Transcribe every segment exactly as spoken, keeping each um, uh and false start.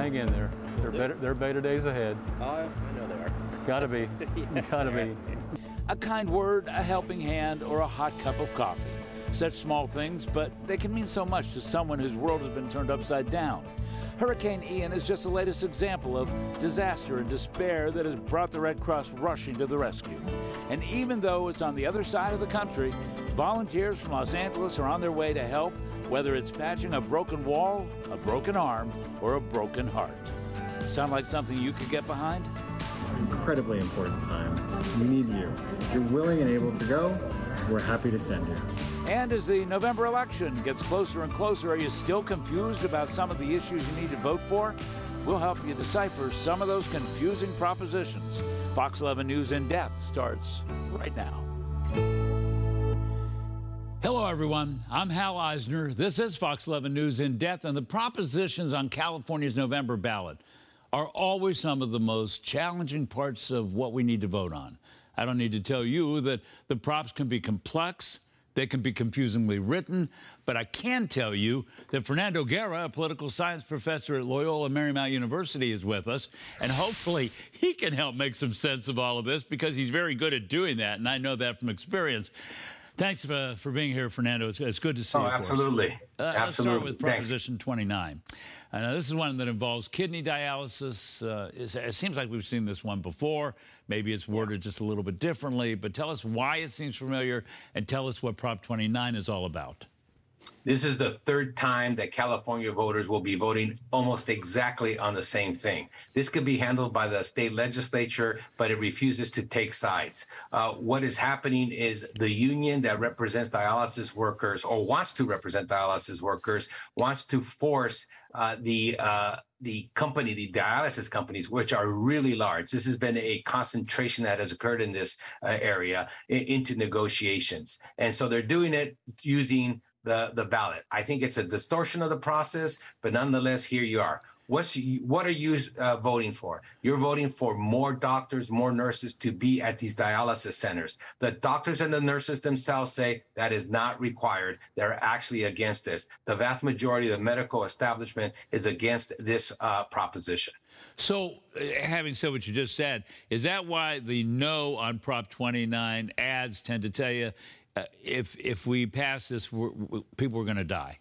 hang in there. They're better. They're better days ahead. Oh, I know they are. Gotta be. Yes, Gotta there be. has to be. A kind word, a helping hand, or a hot cup of coffee. Such small things, but they can mean so much to someone whose world has been turned upside down. Hurricane Ian is just the latest example of disaster and despair that has brought the Red Cross rushing to the rescue. And even though it's on the other side of the country, volunteers from Los Angeles are on their way to help, whether it's patching a broken wall, a broken arm, or a broken heart. Sound like something you could get behind? It's an incredibly important time. We need you. If you're willing and able to go, we're happy to send you. And as the November election gets closer and closer, are you still confused about some of the issues you need to vote for? We'll help you decipher some of those confusing propositions. Fox eleven News in Depth starts right now. Hello, everyone. I'm Hal Eisner. This is Fox eleven News in Depth, and the propositions on California's November ballot are always some of the most challenging parts of what we need to vote on. I don't need to tell you that the props can be complex, they can be confusingly written, but I can tell you that Fernando Guerra, a political science professor at Loyola Marymount University, is with us, and hopefully he can help make some sense of all of this because he's very good at doing that, and I know that from experience. Thanks for, for being here, Fernando. It's, it's good to see oh, you. Absolutely. Uh, absolutely. Let's start with Proposition Thanks. twenty-nine. Uh, this is one that involves kidney dialysis. Uh, it seems like we've seen this one before. Maybe it's worded just a little bit differently, but tell us why it seems familiar and tell us what Prop twenty-nine is all about. This is the third time that California voters will be voting almost exactly on the same thing. This could be handled by the state legislature, but it refuses to take sides. Uh, what is happening is the union that represents dialysis workers or wants to represent dialysis workers wants to force uh, the uh, the company, the dialysis companies, which are really large. This has been a concentration that has occurred in this uh, area in, into negotiations. And so they're doing it using the, the ballot. I think it's a distortion of the process, but nonetheless, here you are. What's what are you uh, voting for? You're voting for more doctors, more nurses to be at these dialysis centers. The doctors and the nurses themselves say that is not required. They're actually against this. The vast majority of the medical establishment is against this uh, proposition. So, uh, having said what you just said, is that why the no on Prop twenty-nine ads tend to tell you uh, if if we pass this, we're, we, people are going to die?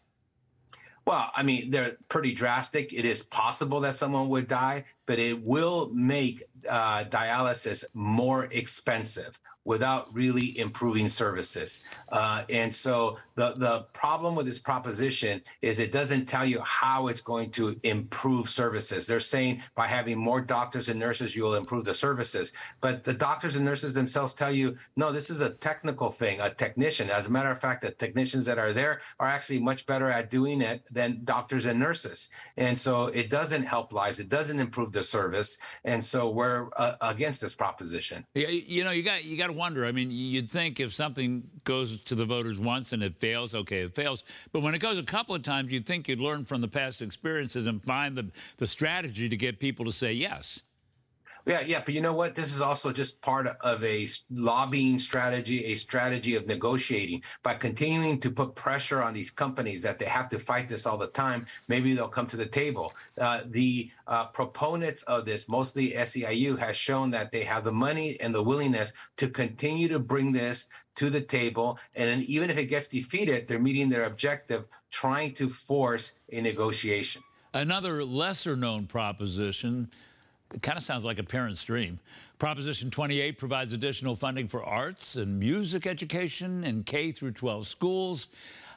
Well, I mean, they're pretty drastic. It is possible that someone would die, but it will make uh, dialysis more expensive without really improving services. Uh, and so the, the problem with this proposition is it doesn't tell you how it's going to improve services. They're saying by having more doctors and nurses, you will improve the services. But the doctors and nurses themselves tell you, no, this is a technical thing, a technician. As a matter of fact, the technicians that are there are actually much better at doing it than doctors and nurses. And so it doesn't help lives. It doesn't improve the service. And so we're uh, against this proposition. Yeah, you know, you got you got to wonder. I mean, you'd think if something goes to the voters once and it fails, okay, it fails. But when it goes a couple of times, you'd think you'd learn from the past experiences and find the, the strategy to get people to say yes. Yeah, yeah, but you know what? This is also just part of a lobbying strategy, a strategy of negotiating. By continuing to put pressure on these companies that they have to fight this all the time, maybe they'll come to the table. Uh, the uh, proponents of this, mostly S E I U, has shown that they have the money and the willingness to continue to bring this to the table. And then even if it gets defeated, they're meeting their objective, trying to force a negotiation. Another lesser-known proposition. It kind of sounds like a parent's dream. Proposition twenty-eight provides additional funding for arts and music education in K through twelve schools.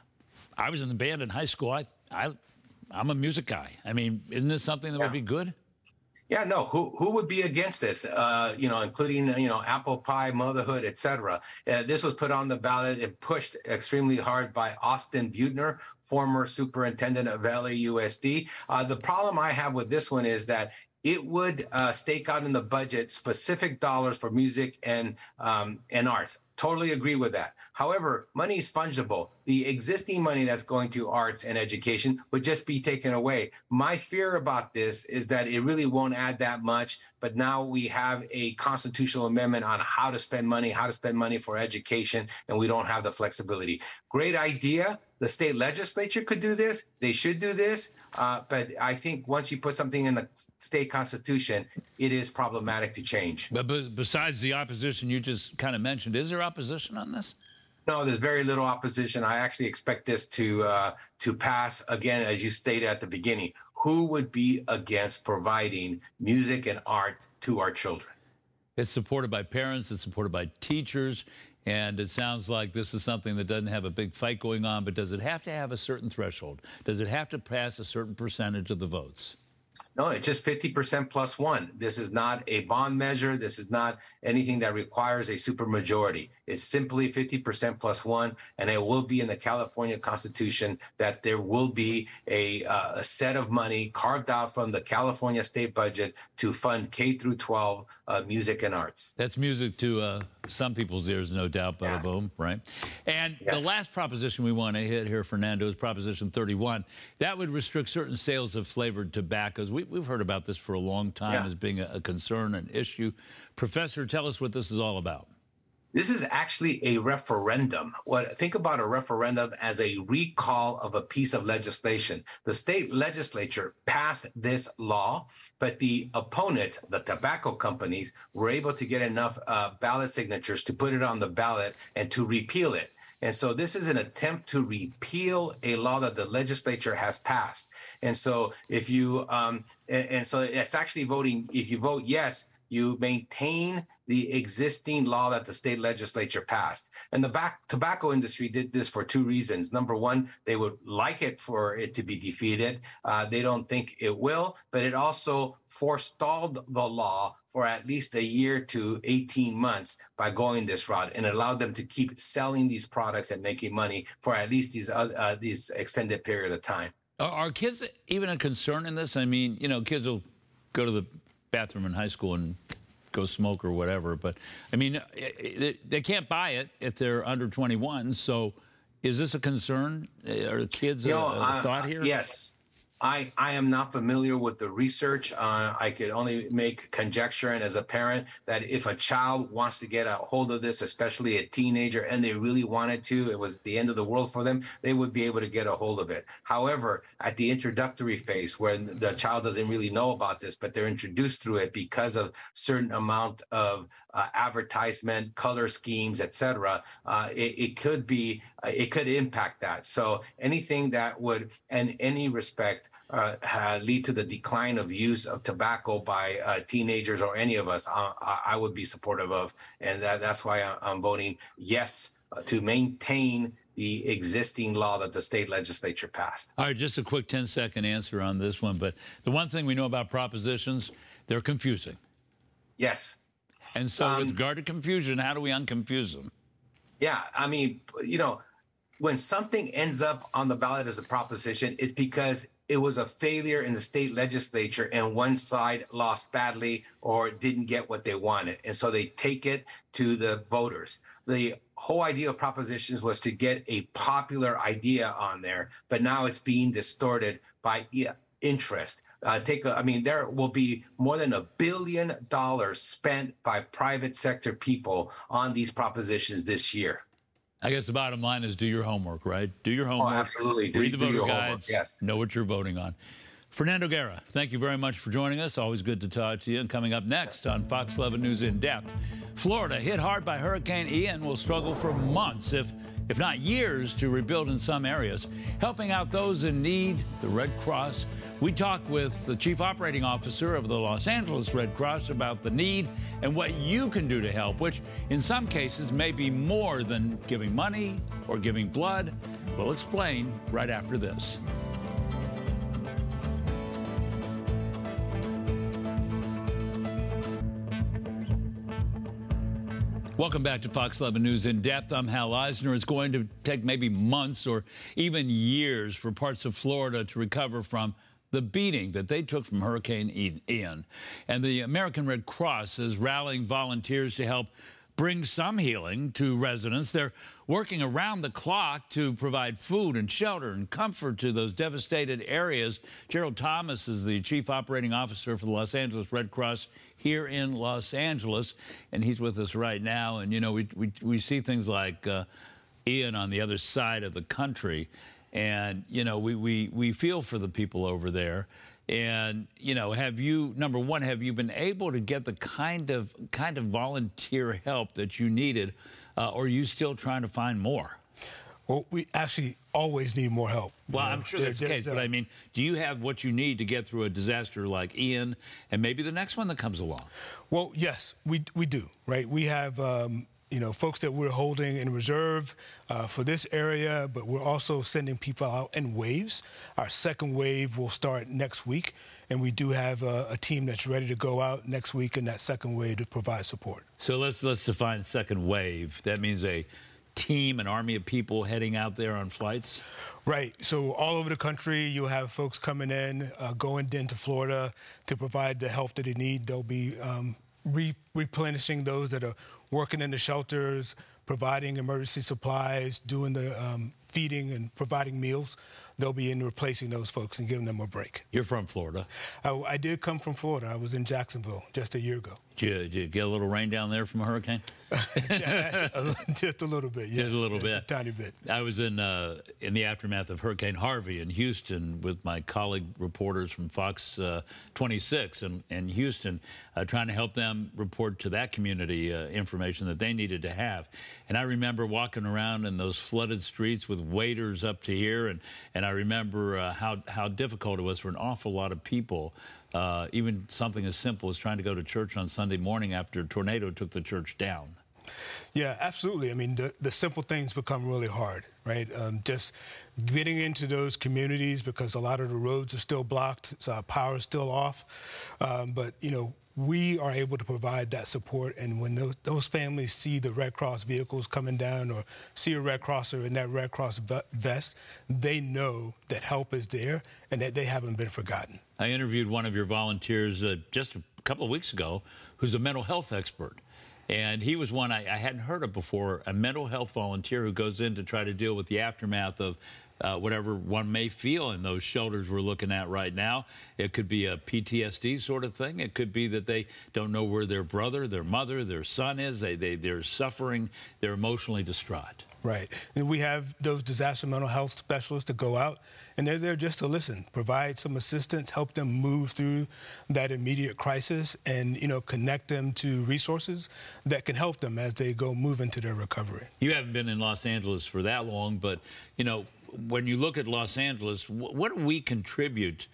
I was in the band in high school. I, I, I'm a music guy. I mean, isn't this something that Yeah. would be good? Yeah, no, who who would be against this, uh, you know, including, you know, apple pie, motherhood, et cetera. Uh, this was put on the ballot and pushed extremely hard by Austin Butner, former superintendent of L A U S D. Uh, the problem I have with this one is that it would uh, stake out in the budget specific dollars for music and um, and arts. Totally agree with that. However, money is fungible. The existing money that's going to arts and education would just be taken away. My fear about this is that it really won't add that much, but now we have a constitutional amendment on how to spend money, how to spend money for education, and we don't have the flexibility. Great idea. The state legislature could do this. They should do this. Uh, but I think once you put something in the state constitution, it is problematic to change. But, but besides the opposition you just kind of mentioned, is there opposition on this? No, there's very little opposition. I actually expect this to uh, to pass. Again, as you stated at the beginning, who would be against providing music and art to our children? It's supported by parents. It's supported by teachers. And it sounds like this is something that doesn't have a big fight going on, but does it have to have a certain threshold? Does it have to pass a certain percentage of the votes? No, it's just fifty percent plus one. This is not a bond measure. This is not anything that requires a supermajority. It's simply fifty percent plus one, and it will be in the California Constitution that there will be a, uh, a set of money carved out from the California state budget to fund K through twelve uh, music and arts. That's music to uh, some people's ears, no doubt, bada Yeah. boom, right? And Yes. the last proposition we want to hit here, Fernando, is Proposition thirty-one. That would restrict certain sales of flavored tobaccos. We, we've heard about this for a long time Yeah. as being a, a concern, an issue. Professor, tell us what this is all about. This is actually a referendum. What think about a referendum as a recall of a piece of legislation. The state legislature passed this law, but the opponents, the tobacco companies, were able to get enough uh, ballot signatures to put it on the ballot and to repeal it. And so this is an attempt to repeal a law that the legislature has passed. And so if you, um, and, and so it's actually voting, if you vote yes, you maintain the existing law that the state legislature passed. And the back, tobacco industry did this for two reasons. Number one, they would like it for it to be defeated. Uh, they don't think it will, but it also forestalled the law for at least a year to eighteen months by going this route, and allowed them to keep selling these products and making money for at least these uh, uh, these extended period of time. Are, are kids even a concern in this? I mean, you know, kids will go to the bathroom in high school and go smoke or whatever. But, I mean, they, they can't buy it if they're under twenty-one. So is this a concern? Are kids You a, know, a uh, thought here? Yes. I, I am not familiar with the research. Uh, I could only make conjecture. And as a parent, that if a child wants to get a hold of this, especially a teenager, and they really wanted to, it was the end of the world for them, they would be able to get a hold of it. However, at the introductory phase, where the child doesn't really know about this, but they're introduced through it because of certain amount of uh, advertisement, color schemes, et cetera, uh, it, it could be, uh, it could impact that. So anything that would, in any respect, Uh, uh, lead to the decline of use of tobacco by uh, teenagers or any of us, uh, I, I would be supportive of. And that, that's why I'm, I'm voting yes uh, to maintain the existing law that the state legislature passed. All right, just a quick ten second answer on this one. But the one thing we know about propositions, they're confusing. Yes. And so Um, with regard to confusion, how do we unconfuse them? Yeah. I mean, you know, when something ends up on the ballot as a proposition, it's because it was a failure in the state legislature and one side lost badly or didn't get what they wanted. And so they take it to the voters. The whole idea of propositions was to get a popular idea on there, but now it's being distorted by interest. Uh, take a, I mean, there will be more than a billion dollars spent by private sector people on these propositions this year. I guess the bottom line is do your homework, right? Do your homework. Oh, absolutely. Do, Read the do voter your guides. homework. Yes. Know what you're voting on. Fernando Guerra, thank you very much for joining us. Always good to talk to you. And coming up next on Fox eleven News In Depth, Florida hit hard by Hurricane Ian will struggle for months, if if not years, to rebuild in some areas. Helping out those in need, the Red Cross. We talk with the Chief Operating Officer of the Los Angeles Red Cross about the need and what you can do to help, which in some cases may be more than giving money or giving blood. We'll explain right after this. Welcome back to Fox eleven News In Depth. I'm Hal Eisner. It's going to take maybe months or even years for parts of Florida to recover from the beating that they took from Hurricane Ian. And the American Red Cross is rallying volunteers to help bring some healing to residents. They're working around the clock to provide food and shelter and comfort to those devastated areas. Gerald Thomas is the Chief Operating Officer for the Los Angeles Red Cross here in Los Angeles, and he's with us right now. And, you know, we we, we see things like uh, Ian on the other side of the country, And, you know, we, we, we feel for the people over there. And, you know, have you, number one, have you been able to get the kind of kind of volunteer help that you needed, uh, or are you still trying to find more? Well, we actually always need more help. Well, you know? I'm sure there, that's the case, but I mean, do you have what you need to get through a disaster like Ian and maybe the next one that comes along? Well, yes, we we do, right? We have, um, you know, folks that we're holding in reserve uh, for this area, but we're also sending people out in waves. Our second wave will start next week, and we do have a, a team that's ready to go out next week in that second wave to provide support. So let's let's define second wave. That means a team, an army of people heading out there on flights? Right. So all over the country, you'll have folks coming in, uh, going into Florida to provide the help that they need. They'll be um, re- replenishing those that are working in the shelters, providing emergency supplies, doing the um, feeding and providing meals. They'll be in replacing those folks and giving them a break. You're from Florida. I, I did come from Florida. I was in Jacksonville just a year ago. Did you, did you get a little rain down there from a hurricane? Just a little bit, yeah. Just a little Just bit. a tiny bit. I was in uh, in the aftermath of Hurricane Harvey in Houston with my colleague reporters from Fox uh, twenty-six in, in Houston, uh, trying to help them report to that community uh, information that they needed to have. And I remember walking around in those flooded streets with waders up to here, and, and I remember uh, how, how difficult it was for an awful lot of people. Uh, even something as simple as trying to go to church on Sunday morning after a tornado took the church down. Yeah, absolutely. I mean, the, the simple things become really hard, right? Um, just getting into those communities because a lot of the roads are still blocked, so our power is still off. Um, but, you know, we are able to provide that support. And when those, those families see the Red Cross vehicles coming down or see a Red Crosser in that Red Cross vest, they know that help is there and that they haven't been forgotten. I interviewed one of your volunteers uh, just a couple of weeks ago who's a mental health expert. And he was one I, I hadn't heard of before, a mental health volunteer who goes in to try to deal with the aftermath of uh, whatever one may feel in those shelters we're looking at right now. It could be a P T S D sort of thing. It could be that they don't know where their brother, their mother, their son is. They, they, they're suffering. They're emotionally distraught. Right. And we have those disaster mental health specialists to go out, and they're there just to listen, provide some assistance, help them move through that immediate crisis, and, you know, connect them to resources that can help them as they go move into their recovery. You haven't been in Los Angeles for that long, but, you know, when you look at Los Angeles, what do we contribute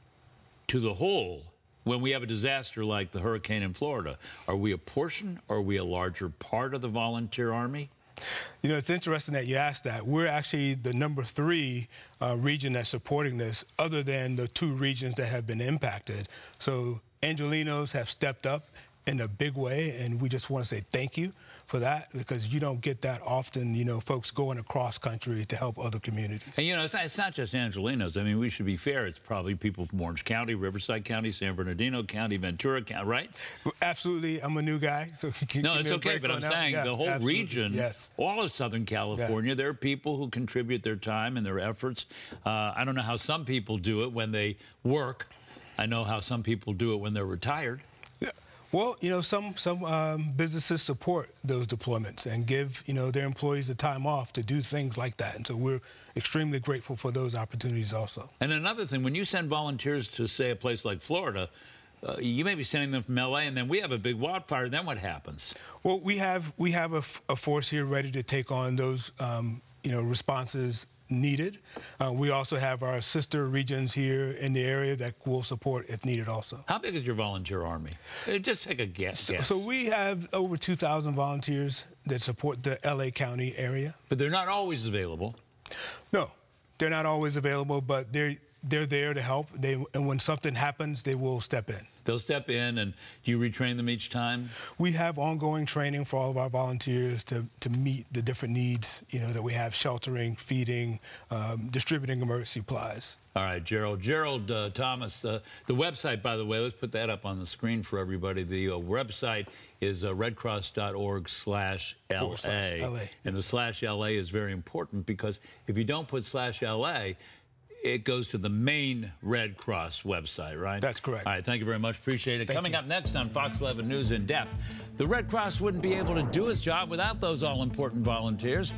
to the whole when we have a disaster like the hurricane in Florida? Are we a portion? Are we a larger part of the volunteer army? You know, it's interesting that you asked that. We're actually the number three uh, region that's supporting this, other than the two regions that have been impacted. So Angelenos have stepped up in a big way, and we just want to say thank you for that, because you don't get that often, you know, folks going across country to help other communities. And, you know, it's not, it's not just Angelenos. I mean, we should be fair. It's probably people from Orange County, Riverside County, San Bernardino County, Ventura County, right? Absolutely. I'm a new guy, so you can No, give it's me a okay, break but on I'm that. saying Yeah, the whole absolutely. region, yes. all of Southern California, Yeah. there are people who contribute their time and their efforts. Uh, I don't know how some people do it when they work. I know how some people do it when they're retired. Yeah. Well, you know, some some um, businesses support those deployments and give, you know, their employees the time off to do things like that. And so we're extremely grateful for those opportunities also. And another thing, when you send volunteers to, say, a place like Florida, uh, you may be sending them from L A, and then we have a big wildfire. Then what happens? Well, we have we have a, f- a force here ready to take on those, um, you know, responses needed. Uh, we also have our sister regions here in the area that will support if needed also. How big is your volunteer army? Uh, Just take a guess. So, guess. so we have over two thousand volunteers that support the L A County area. But they're not always available. No, they're not always available, but they're they're there to help. They and when something happens, they will step in. They'll step in, and do you retrain them each time? We have ongoing training for all of our volunteers to, to meet the different needs, you know, that we have: sheltering, feeding, um, distributing emergency supplies. All right, Gerald. Gerald uh, Thomas, uh, the website, by the way, let's put that up on the screen for everybody. The uh, website is uh, redcross.org slash LA. slash LA. And the slash L A is very important, because if you don't put slash L A, it goes to the main Red Cross website, right? That's correct. All right, thank you very much. Appreciate it. Thank Coming you. up next on Fox eleven News in Depth, the Red Cross wouldn't be able to do its job without those all-important volunteers.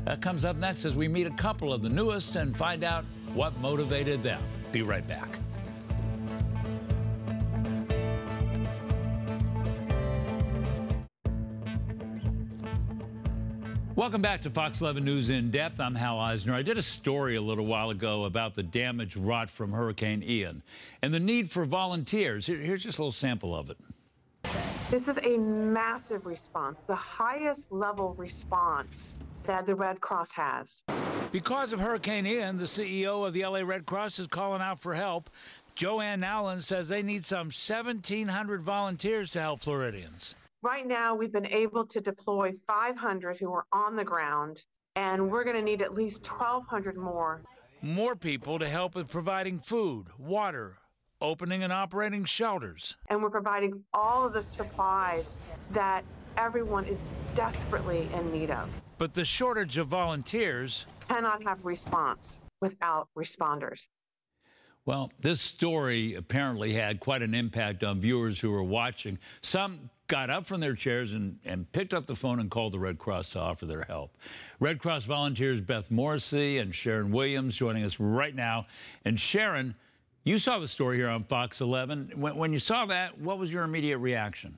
That comes up next as we meet a couple of the newest and find out what motivated them. Be right back. Welcome back to Fox eleven News In Depth. I'm Hal Eisner. I did a story a little while ago about the damage wrought from Hurricane Ian and the need for volunteers. Here, here's just a little sample of it. This is a massive response, the highest level response that the Red Cross has. Because of Hurricane Ian, the C E O of the L A Red Cross is calling out for help. Joanne Allen says they need some seventeen hundred volunteers to help Floridians. Right now, we've been able to deploy five hundred who are on the ground, and we're going to need at least twelve hundred more. More people to help with providing food, water, opening and operating shelters. And we're providing all of the supplies that everyone is desperately in need of. But the shortage of volunteers cannot have response without responders. Well, this story apparently had quite an impact on viewers who were watching. Some got up from their chairs and, and picked up the phone and called the Red Cross to offer their help. Red Cross volunteers Beth Morrissey and Sharon Williams joining us right now. And Sharon, you saw the story here on Fox eleven. When, when you saw that, what was your immediate reaction?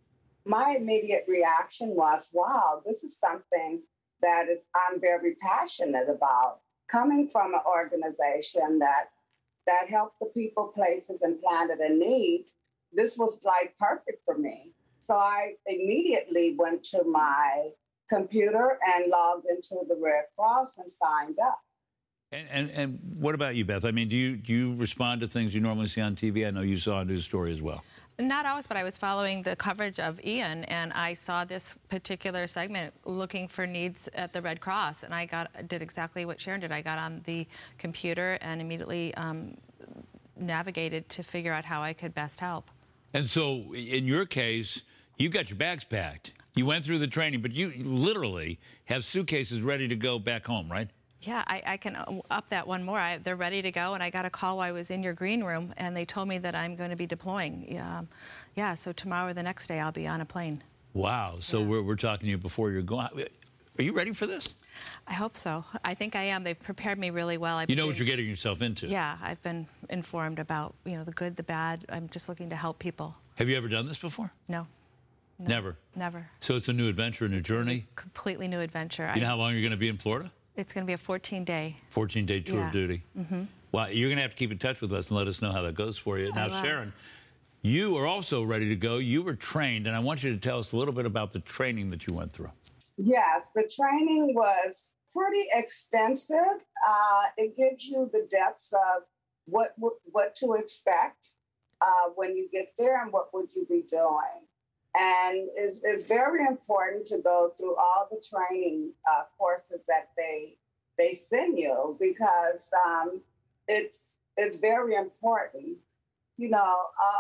My immediate reaction was, wow, this is something that is I'm very passionate about. Coming from an organization that that helped the people, places, and planet in need, this was like perfect for me. So I immediately went to my computer and logged into the Red Cross and signed up. And, and and what about you, Beth? I mean, do you do you respond to things you normally see on T V? I know you saw a news story as well. Not always, but I was following the coverage of Ian, and I saw this particular segment looking for needs at the Red Cross, and I got did exactly what Sharon did. I got on the computer and immediately um, navigated to figure out how I could best help. And so, in your case, you got your bags packed. You went through the training, but you literally have suitcases ready to go back home, right? Yeah, I, I can up that one more. I, they're ready to go, and I got a call while I was in your green room, and they told me that I'm going to be deploying. Um, yeah, so tomorrow or the next day, I'll be on a plane. Wow. So yeah. we're, we're talking to you before you're going. Are you ready for this? I hope so. I think I am. They've prepared me really well. I've you know been, what you're getting yourself into. Yeah, I've been informed about, you know, the good, the bad. I'm just looking to help people. Have you ever done this before? No. no Never? Never. So it's a new adventure, a new journey? A completely new adventure. You know I, how long you're going to be in Florida? It's going to be a fourteen-day. fourteen-day tour yeah. of duty. Mm-hmm. Well, you're going to have to keep in touch with us and let us know how that goes for you. Now, Sharon, you are also ready to go. You were trained, and I want you to tell us a little bit about the training that you went through. Yes, the training was pretty extensive. Uh, it gives you the depths of what what to expect uh, when you get there and what would you be doing. And it's, it's very important to go through all the training uh, courses that they they send you because um, it's it's very important, you know. Uh,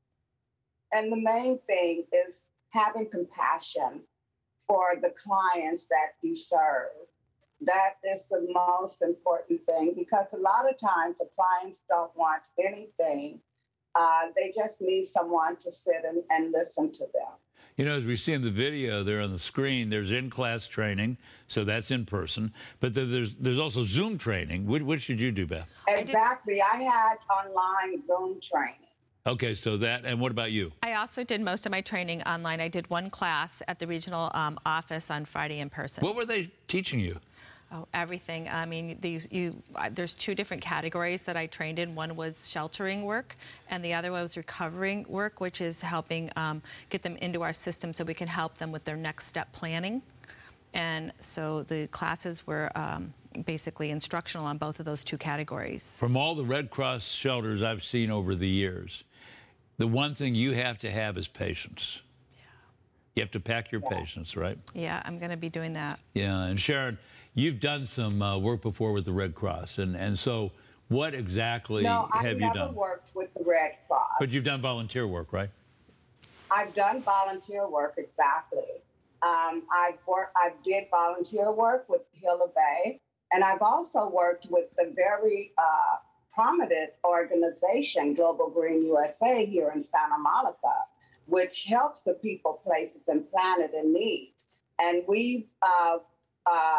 and the main thing is having compassion for the clients that you serve. That is the most important thing because a lot of times the clients don't want anything. Uh, they just need someone to sit and, and listen to them. You know, as we see in the video there on the screen, there's in-class training, so that's in person. But there's there's also Zoom training. Which, which did you do, Beth? Exactly. I, I had online Zoom training. Okay, so that, and what about you? I also did most of my training online. I did one class at the regional um, office on Friday in person. What were they teaching you? Oh, everything. I mean, these, you, uh, there's two different categories that I trained in. One was sheltering work, and the other was recovering work, which is helping um, get them into our system so we can help them with their next step planning. And so the classes were um, basically instructional on both of those two categories. From all the Red Cross shelters I've seen over the years, the one thing you have to have is patience. Yeah. You have to pack your yeah. patience, right? Yeah, I'm going to be doing that. Yeah, and Sharon, you've done some uh, work before with the Red Cross, and, and so what exactly no, have I've you never done? worked with the Red Cross. But you've done volunteer work, right? I've done volunteer work, exactly. Um, I've worked, I did volunteer work with Hilla Bay, and I've also worked with the very uh, prominent organization, Global Green U S A, here in Santa Monica, which helps the people, places, and planet in need. And we've uh, uh,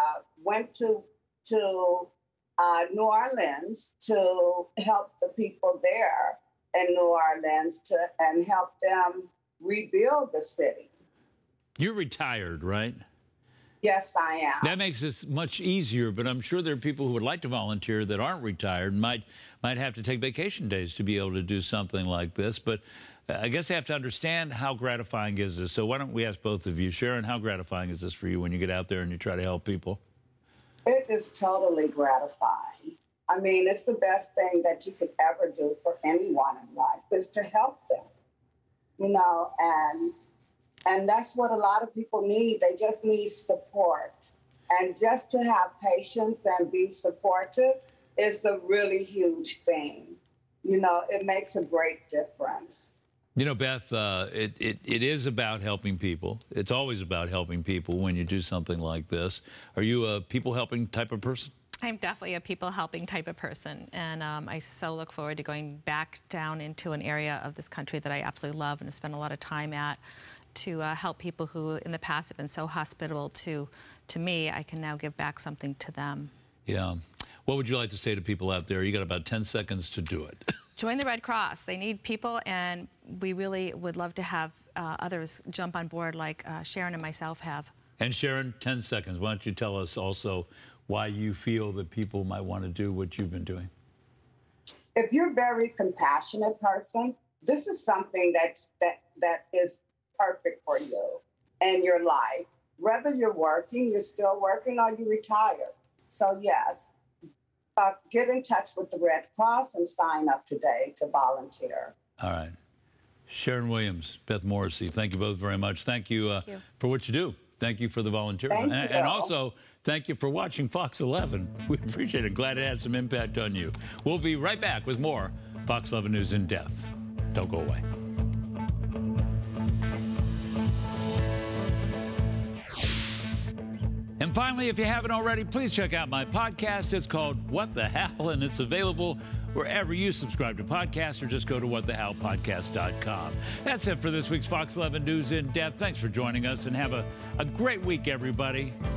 went to to uh, New Orleans to help the people there in New Orleans to and help them rebuild the city. You're retired, right? Yes, I am. That makes this much easier, but I'm sure there are people who would like to volunteer that aren't retired and might might have to take vacation days to be able to do something like this. But I guess they have to understand how gratifying is this. So why don't we ask both of you, Sharon, how gratifying is this for you when you get out there and you try to help people? It is totally gratifying. I mean, it's the best thing that you could ever do for anyone in life is to help them, you know, and And that's what a lot of people need. They just need support. And just to have patience and be supportive is a really huge thing. You know, it makes a great difference. You know, Beth, uh, it, it, it is about helping people. It's always about helping people when you do something like this. Are you a people-helping type of person? I'm definitely a people-helping type of person, and um, I so look forward to going back down into an area of this country that I absolutely love and have spent a lot of time at, to uh, help people who in the past have been so hospitable to to me. I can now give back something to them. Yeah. What would you like to say to people out there? You got about ten seconds to do it. Join the Red Cross. They need people, and we really would love to have uh, others jump on board like uh, Sharon and myself have. And Sharon, ten seconds. Why don't you tell us also why you feel that people might want to do what you've been doing? If you're a very compassionate person, this is something that that that is perfect for you and your life. Whether you're working, you're still working, or you retire. So yes, uh, get in touch with the Red Cross and sign up today to volunteer. All right. Sharon Williams, Beth Morrissey, thank you both very much. Thank you, uh, thank you. for what you do. Thank you for the volunteering. Thank and, you. and also, thank you for watching Fox eleven. We appreciate it. Glad it had some impact on you. We'll be right back with more Fox eleven News in depth. Don't go away. And finally, if you haven't already, please check out my podcast. It's called What the Hal, and it's available wherever you subscribe to podcasts, or just go to what the hal podcast dot com. That's it for this week's Fox eleven News in Depth. Thanks for joining us, and have a, a great week, everybody.